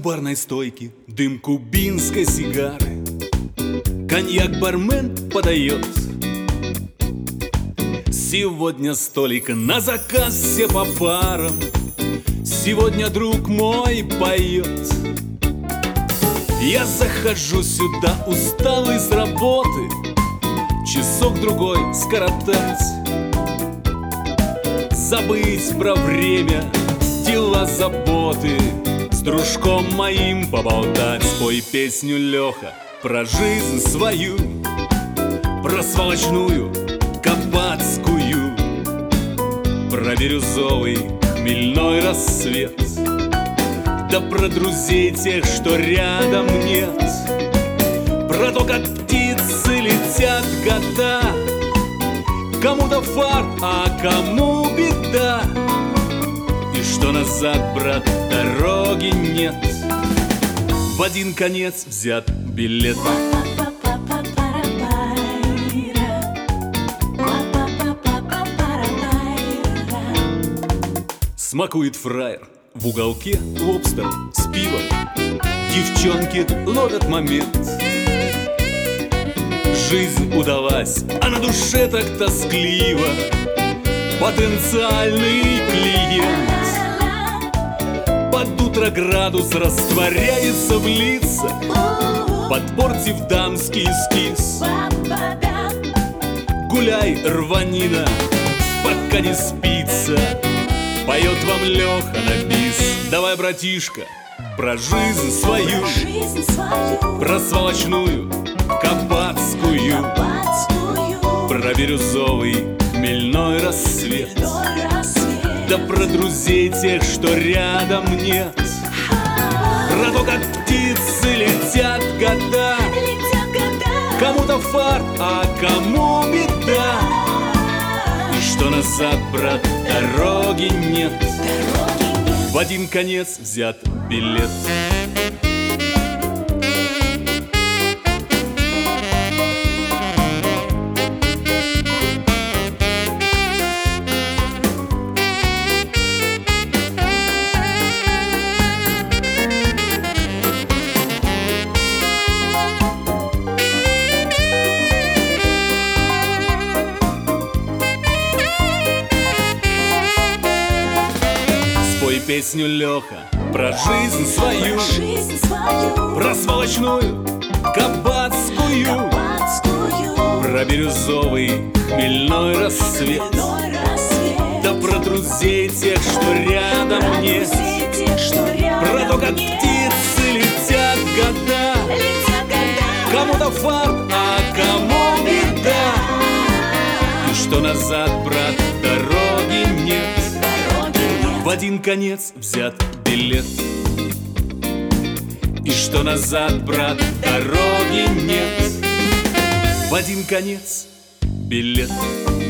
барной стойки дым кубинской сигары, коньяк бармен подает. Сегодня столик на заказ, все по парам. Сегодня друг мой поет. Я захожу сюда усталый с работы, часок-другой скоротать, забыть про время, дела, заботы, с дружком моим поболтать. Спой песню, Леха, про жизнь свою, про сволочную кабацкую, про бирюзовый хмельной рассвет, да про друзей тех, что рядом нет, про то, как птицы летят года, кому-то фарт, а кому беда, и что назад, брат, дороги нет, в один конец взят билет. Смакует фраер в уголке лобстер с пивом. Девчонки ловят момент. Жизнь удалась, а на душе так тоскливо. Потенциальный клиент под утро градус растворяется в лицах, подпортив дамский эскиз. Гуляй, рванина, пока не спится. Поет вам Леха на бис. Давай, братишка, про жизнь свою, про сволочную кабацкую, про бирюзовый хмельной рассвет, да про друзей тех, что рядом нет, про то, как птицы летят года, кому-то фарт, а кому беда, и что назад, брат, дороги нет, в один конец взят билет. Спой песню, Леха, про жизнь свою, про сволочную кабацкую, про бирюзовый хмельной рассвет, да про друзей тех, что рядом нет, про то, как птицы летят года, кому-то фарт, а кому беда, и что назад, брат, дороги нет, в один конец взят билет. И что назад, брат, дороги нет, в один конец билет.